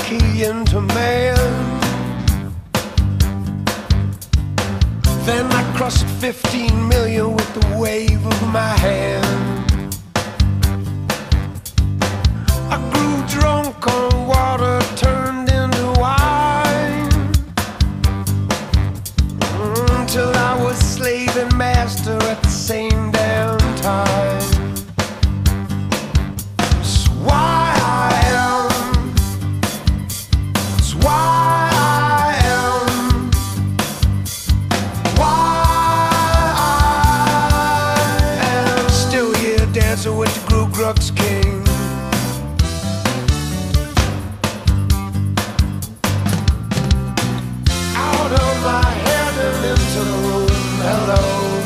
key into man. Then I crossed 15 million with the wave of my hand. I grew drunk on water turned into wine, until I was slave and master at the same damn time. It's why I am, it's why with the Gru Grux King. Out of my head and into the room, hello.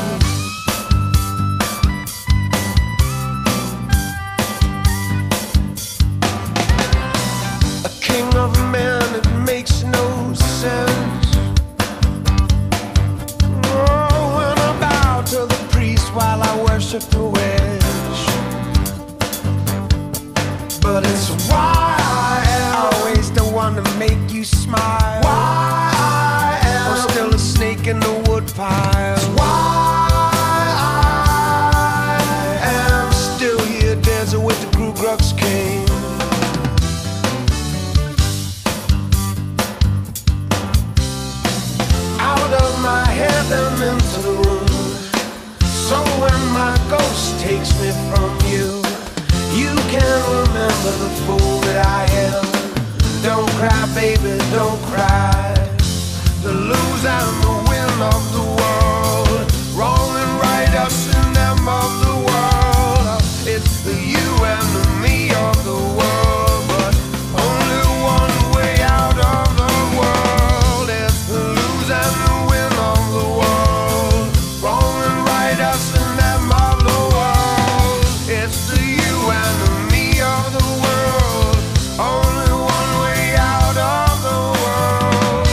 A king of men, it makes no sense. Oh, when I bow to the priest while I worship the wind. But it's why I am always the one to make you smile. Why I am I'm still a snake in the woodpile. It's why I am still here dancing with the Gru Grux King. Out of my head and into the room. So when my ghost takes me from you, you can remember the fool that I am. Don't cry, baby, don't cry. The lose and the win of the world, wrong and right, us and them of the world. It's the you and the me of the world, but only one way out of the world. It's the lose and the win of the world, wrong and right, us and them of the world. It's the you and the me of the world, only one way out of the world.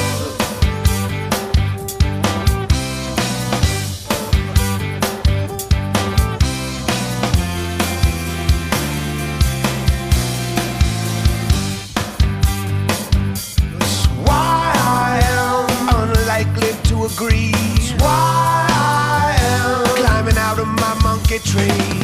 It's why I am unlikely to agree. It's why I am climbing out of my monkey tree.